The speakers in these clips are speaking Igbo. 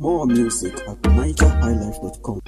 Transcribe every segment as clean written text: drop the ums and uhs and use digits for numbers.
More music at nigerhighlife.com.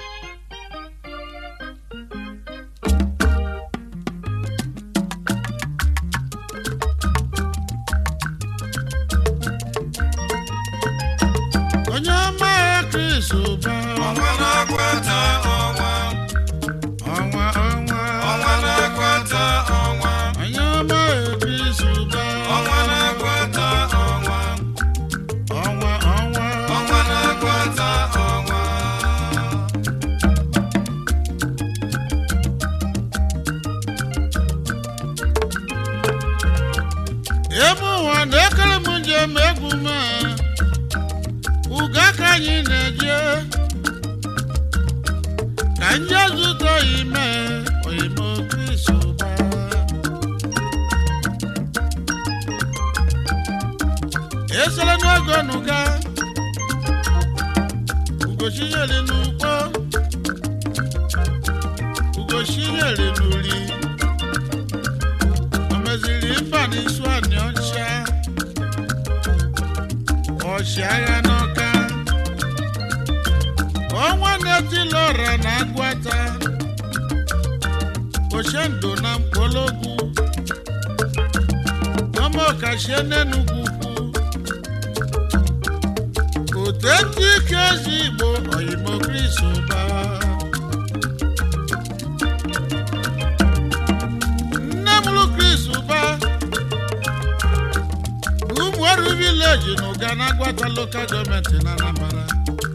Local government in Anambra.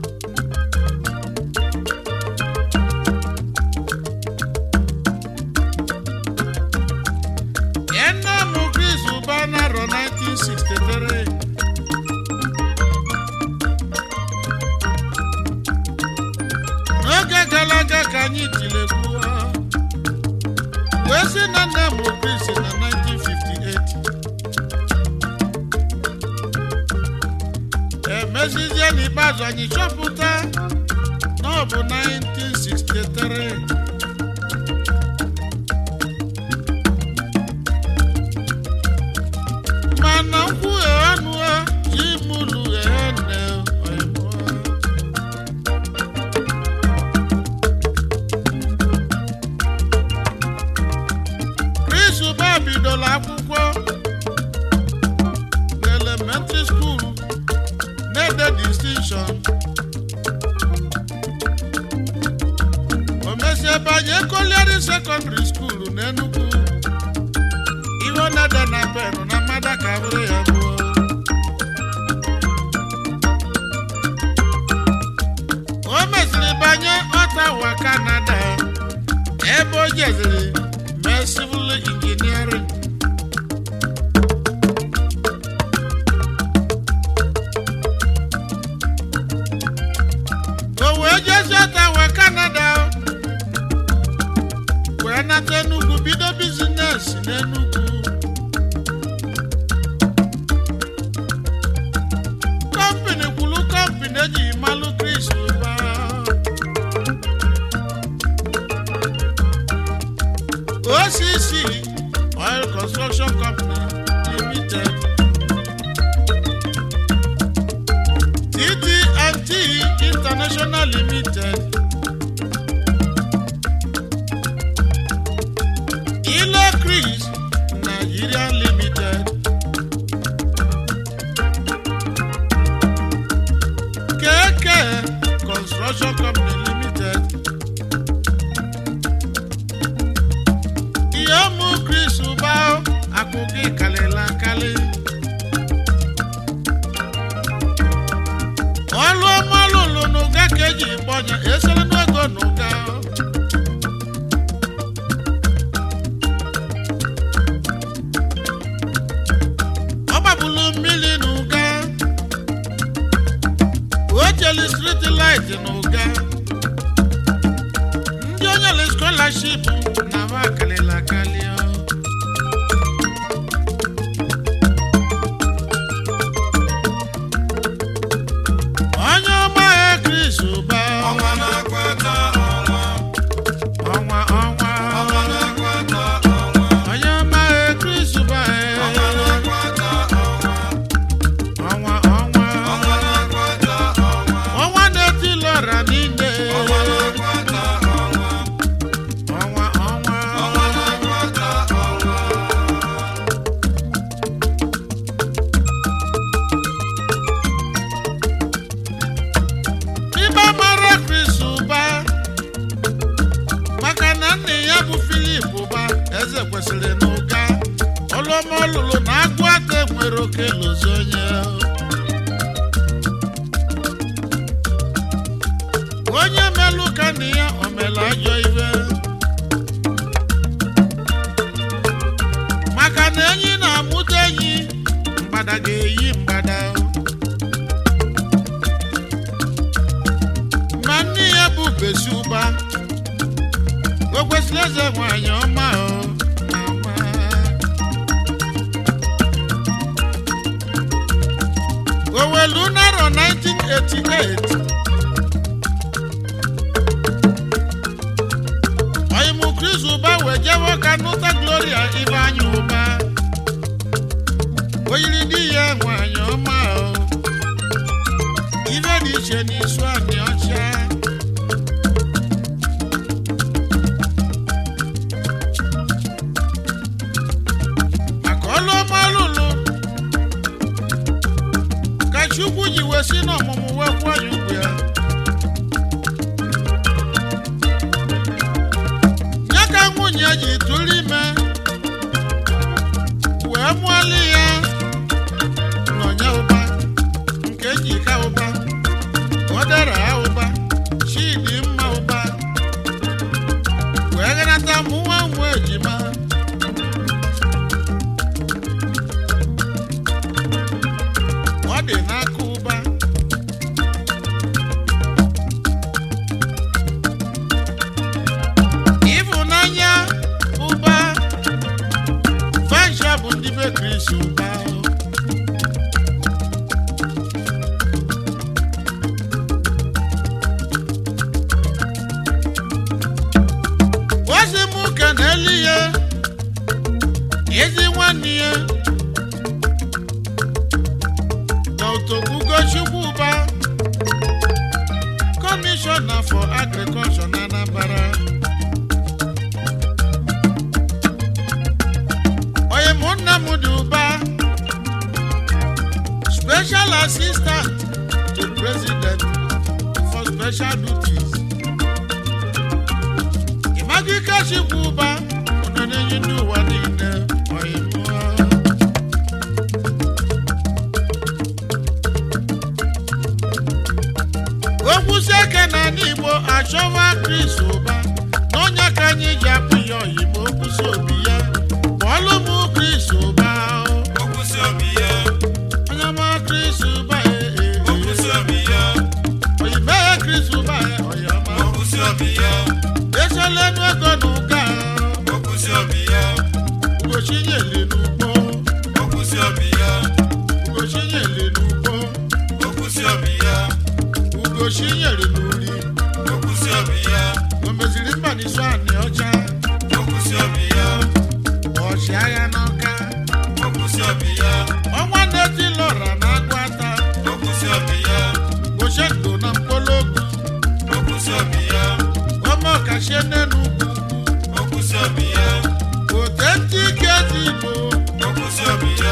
Yenna Mugris Ubana ro 1963. Noga galaga kanyi tilekuwa. Wesi nana Mugris na 1958. Mesizie ni bazo anyi choputa no bu 1963. Mana nku anua jimulu ene oimo. Chris Ubabi dola akwụkwọ elementary school. The distinction. Omese banye college secondary school n'Enugu. Iwo na da na penu na mada kabure ya bo. Omese banye Ottawa, Canada. Ebo jezili civil engineering. Canada, we're not Enugu, be the business in Enugu. Company, Kulu Company, Malu Chris Uba. OCC, Oil Construction Company Limited. TT&T International Limited. Nigeria Limited. KK Construction Company Limited. Iyomu Chris Ubao Akugi Kalela Kali. Olu malulu nuga keji bonya esele nugo nuga. Street light in Oga. Ndionyale scholarship na wakalela kalio. Onyo ma Chris Uba. Onwa na kwata onwa. Onwa. Onwa na kwata onwa. Onyo ma Chris Uba. Onwa na kwata onwa. Onwa. Onwa na kwata onwa. olomolulu na agụ aka nwere oke lozi onye onye melụ ka na ya o mere ajọ ibe maka na enyi na-amụta enyi mgbada ga-eyi mgbada ma nne ya bụ besi ụba o kwesịrị eze nwanyị ọma Owelu naro 1988 Oyimu Chris Uba wejewo kanuta Gloria Ivanyi Uba Oyiri di ye nwanyị ọma Ibe dị iche n'isu anyị ọcha Chukwu ji wesi n'ọmụmụ wee kwụọ ya ugwu ya ya ka nwunye ji tụrụ ime wee mụọlị ya n'ọnya ụba nke njika ụba ọdara ụba chidi mma ụba wee ganata mụnwa nwa ejima dị n'aka ụba ịfụnanya ụba fansha bụ ndị be Chris Uba ozi m ka na-eli ya ezi nwanne ya Uba Commissioner for Agriculture na Anambra Oyemonna Muduba Special Assistant to President for Special Duties Imagika Shibuba Onone Yindu Wadine Oyemwa Okwuseke na n'Igbo achọwa Chris Uba n'onye ka anyị ji akpụ ya oyimo okwusi obi ya bọọlụ m Chris Uba okwusi obi ya onye ma Chris Uba okwusi obi ya oyibe ya Chris Uba oyama okwusi obi ya esolenu ego n'ụka okwusi obi ya ugochinyeli n'ugbo okwusi obi ya ugochinyeli n'ugbo okwusi obi ya Shinyere n'uli okwusi obi ya o meziri mba n'isu anị ọcha okwusi obi ya ọchịagha n'ọka okwusi obi ya ọnwa na-eti lọra na-agwata okwusi obi ya goche ndụ na mkpologu okwusi obi ya ọma ọkachie n'enugwu okwusi obi ya ote ntị ike dị Igbo okwusi obi ya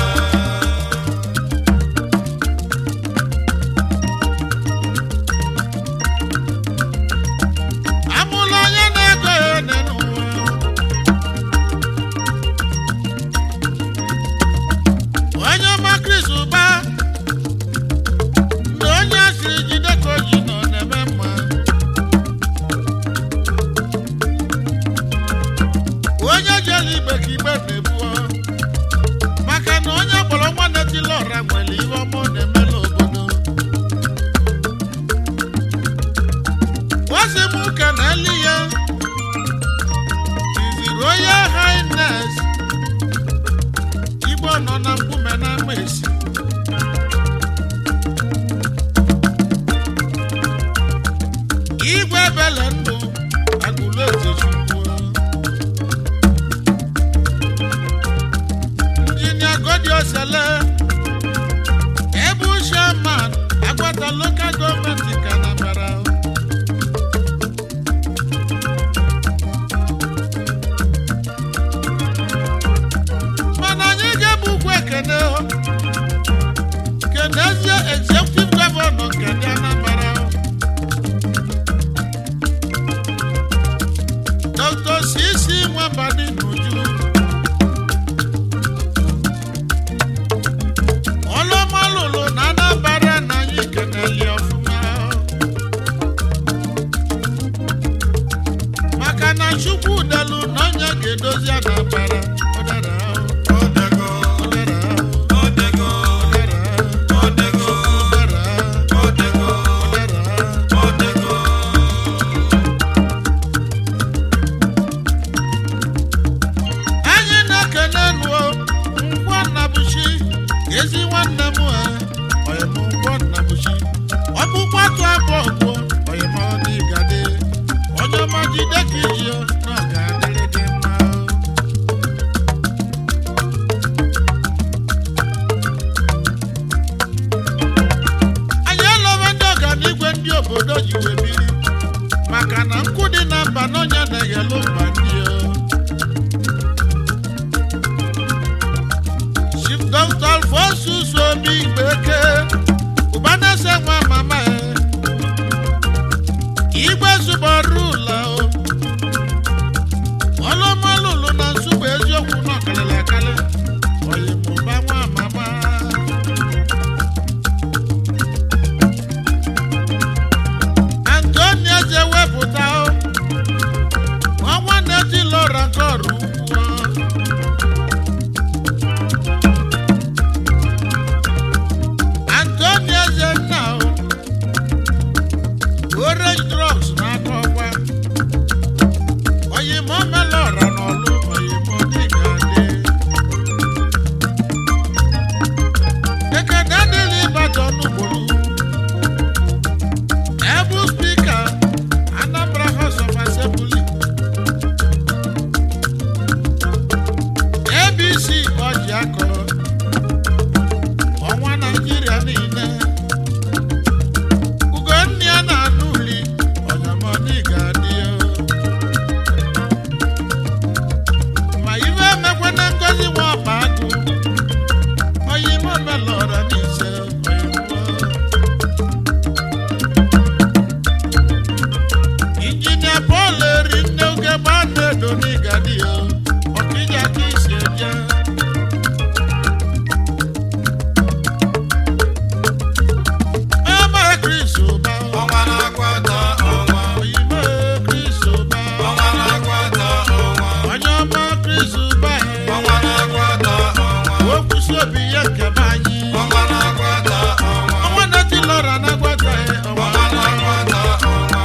Local government in Anambra akọ ọnwa Naijiria niile Ugonna na anụli ọnyamọni ga-adị ma iwe emekwana ngozi nwa ọba agụ oyimo melọra n'ise Injinia Paul erinne oge gbana edo n'igadi ọkịja ka isi eje ebe Chris ụba ọnwa na-akwata ọnwa oyime Chris ụba ọnwa na-akwata ọnwa onye ọma Chris ụba ọnwa na-akwata ọnwa okwusi obi ya nkebe anyị ọnwa na-akwata ọnwa ọnwa na-etilọra na-akwata ọnwa na-akwata ọnwa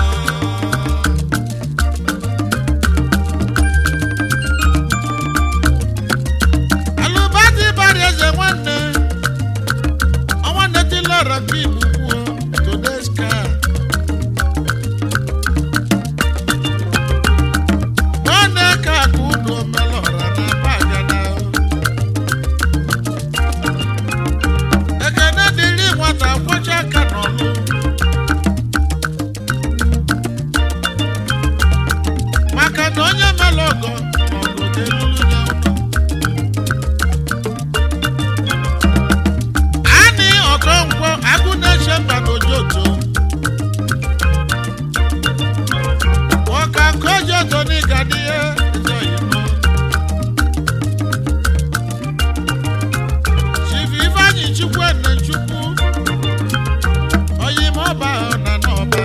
alụbadị bara eze nwanne ọnwa na-etilọra bim kwuo todeska nwanne ka akụ ụlọ melọra na bagana ekene dịrị nwata kwọcha aka n'ọlụ maka na onye mere ọgọ ọgọ ga-elulu ya ụlọ Ani Okonkwo Agụnese mba n'Ojoto ọka nke Ojoto n'Igadi ezoghimo Chief Ifeanyi Chukwuene Chukwu oyime ọba na n'ọba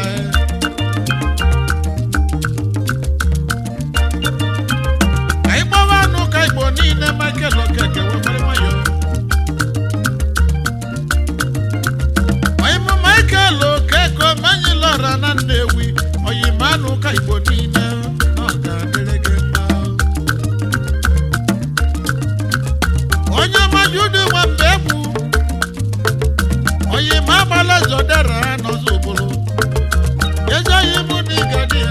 ka ịgbawa anụ ka Igbo niile Michael Okeke webere nwayọ oyime Michael Okeke omenyi lọra na Nnewi oyime anụ ka Igbo niile na ọ ga-adịrị gị mma onye ọma Jude Nwambe Egwu oyime agbala zodera n'ọzọ obodo ezoghị mụ na Igadi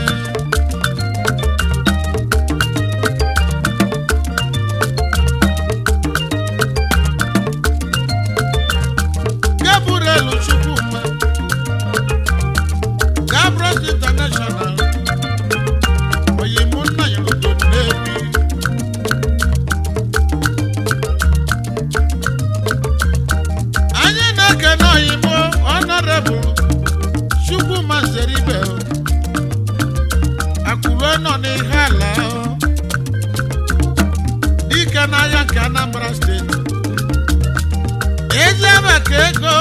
Gabriel Chukwuma Gabros International oyime nna ya obodo Nnewi anyị na-ekene oyimo Honorable Chukwuma Zeribe Akụrụ nọ n'ihe ala dike n'ahịa nke Anambra steeti ezi maka ego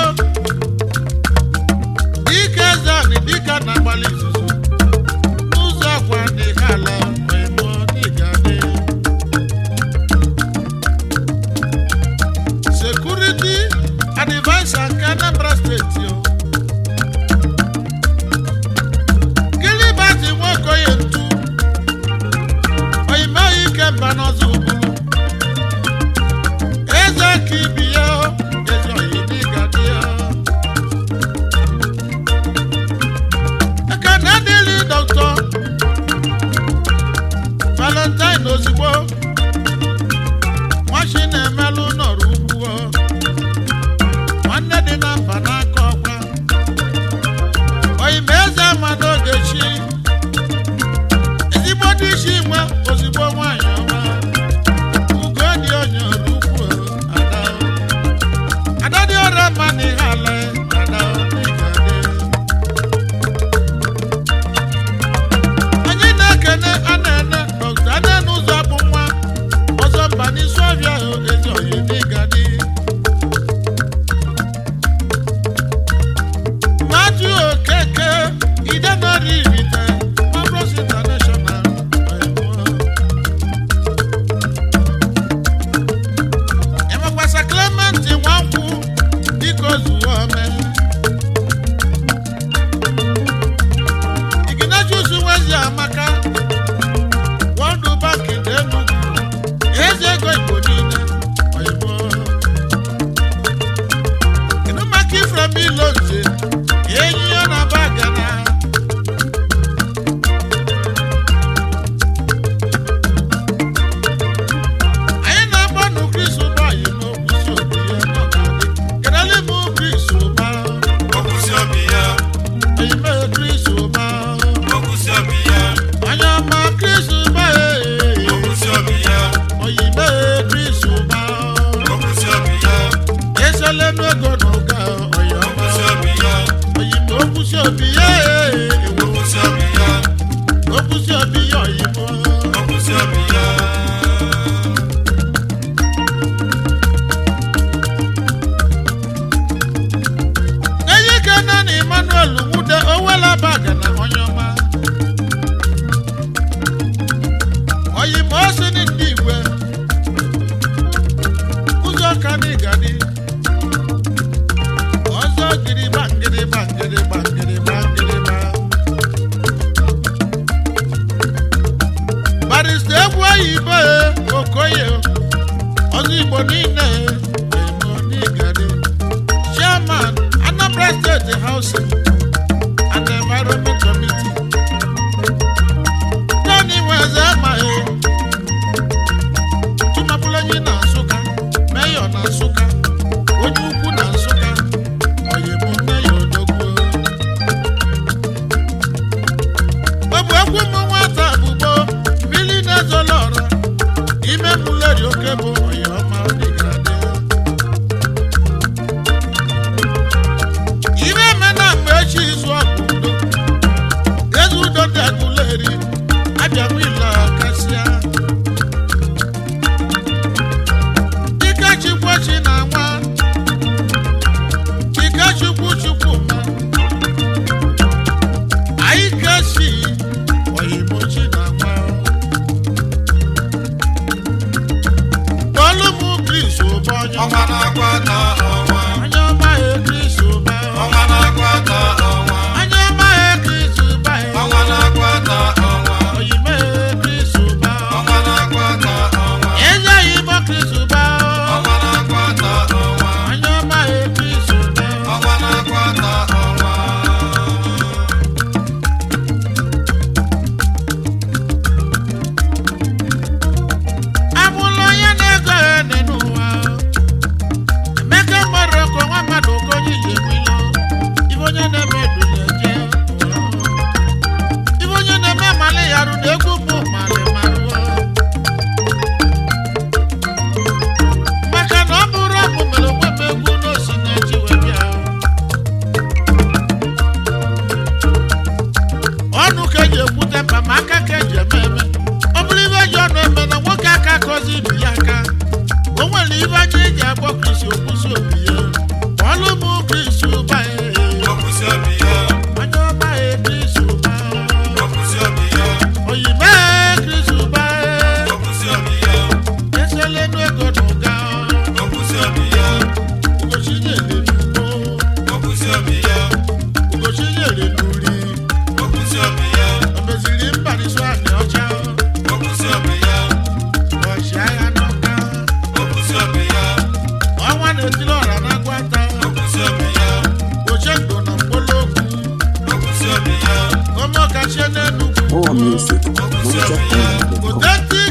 dike zani dike na-agbalị izuzu n'ụzọ akwa n'ihe ala oyimo n'Igadi Security Advisor nke Anambra steeti Gilbert Nwokoye Ntu oyime ike mba n'ọzọ ugburu eze ka ibi ya eze oyi n'Igadi ekene dịrị Dr. Valentine Ozigbo nwachi na-emelụ nọrọ ugwu nwanne ego n'oga oyo okwusi obi ya oyimo okwusi obi ya okwusi obi ya okwusi obi ya oyimo okwusi obi ya eye kana ni Emmanuel Wude owela baga na onyoma oyimo osini ndigwe uzo kanigadi ozo giri bangiri bangiri bangiri bangiri ba barista egwu oyibo okoye ozo igbo niile emonigadi chairman Anambra State Housing and Environment Committee Tony Wezema Tumapulanyi na Nsụka Mayor na Nsụka onye ukwu na Nsụka oyemo Mayor Odogwu Obu egwu m nwata bụbo mmiri na-ezolọra ime mụleri oke bụ oyoma ọdịgade ime mena mgbe echi izu ọkụ udo ezi udo dị agụleri abịa nwila kasịa dịka chikwachi na nwa dịka chukwuma anyị kasi oyimochi na nwa bọọlụ m Chris ụba ọnwa na-akwata ọnwa onye ọma Chris ụba ọnwa na-akwata ọnwa onye ọma Chris ụba ọnwa na-akwata ọnwa oyime Chris ụba ọnwa na-akwata ọnwa eze oyimo Chris ụba ọnwa na-akwata ọnwa onye ọma Chris ụba ọnwa na-akwata ọnwa abụla onye na-ego ene n'ụwa emeka mmadụ ọkụ nwa mmadụ ụkọ onye ji enwilo ibe onye na-eme eduleje ibe onye na-eme mali yarụ na egwu bụ mali marụ maka na ọ bụrụ ọmụ mere onwe m egwu n'osi na-eji wee bịa ọnụ ka eji ekwute mkpa ma aka ka eji eme eme ọ bụrụ ibe eji ọnụ eme na nwoke aka akọzi ibi ya aka o nwere ibe anya eji agbọ Chris okwusi obi ya ọlụ m Chris ụba okwusi obi ya onye ọma Chris ụba okwusi obi ya oyime Chris ụba okwusi obi ya eselenu ego n'ụga okwusi obi ya ugochi nyere n'ugbo okwusi obi ya ugochi nyere n'uri okwusi obi ya o meziri mbariso anị ọcha okwusi obi ya ọchịagha n'ọka okwusi obi ya ọnwa na-etiri ọra na gwata okwusi obi ya oche ndụ na mkpolokwu okwusi obi ya ọmọ kachie n'Enugwu More music, okwusi obi ya NigerHighlife.com. Odenti